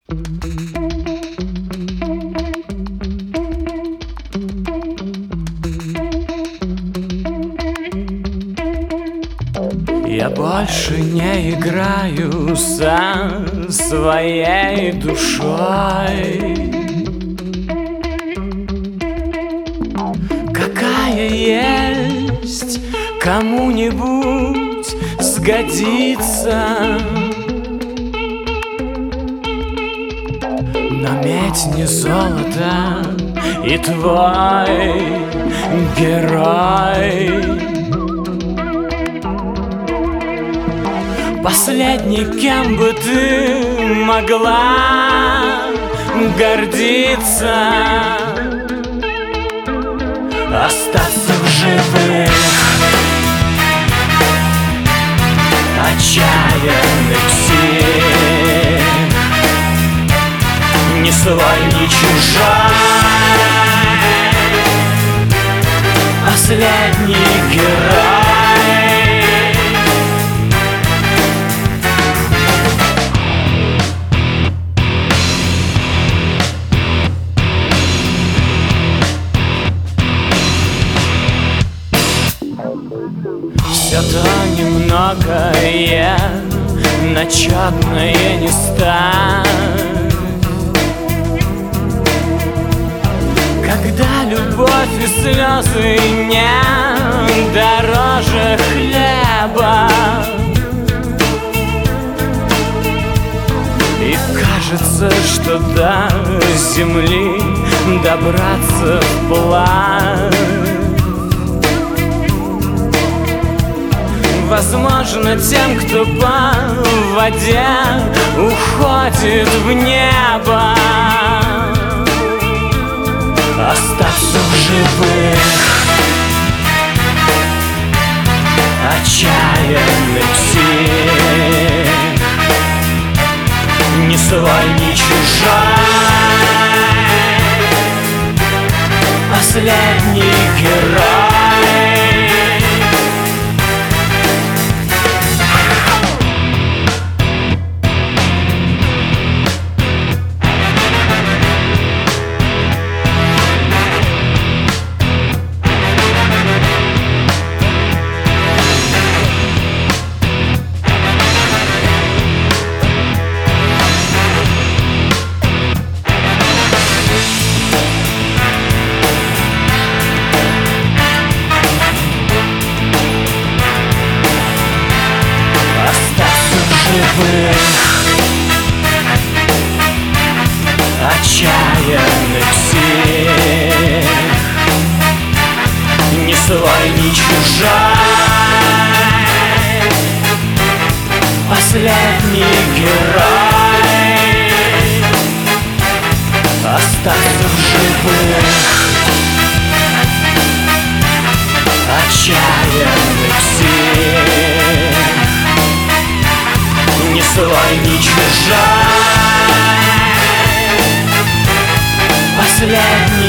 Я больше не играю со своей душой. Какая есть, кому-нибудь сгодится. Но медь не золото, и твой герой последний, кем бы ты могла гордиться, остаться в живых, отчаянных псих, ни свой, ни чужой, последний герой. Все то немногое, начетное не ставь. Когда любовь и слезы не дороже хлеба, и кажется, что до земли добраться вплавь возможно тем, кто по воде уходит в небо, остаться в живых, отчаянных псих, ни свой, ни чужой, последний герой. Отчаянных всех, ни свой, ни чужой, последний герой, остаться в живых, отчаянных всех, ни свой, ни чужой, последний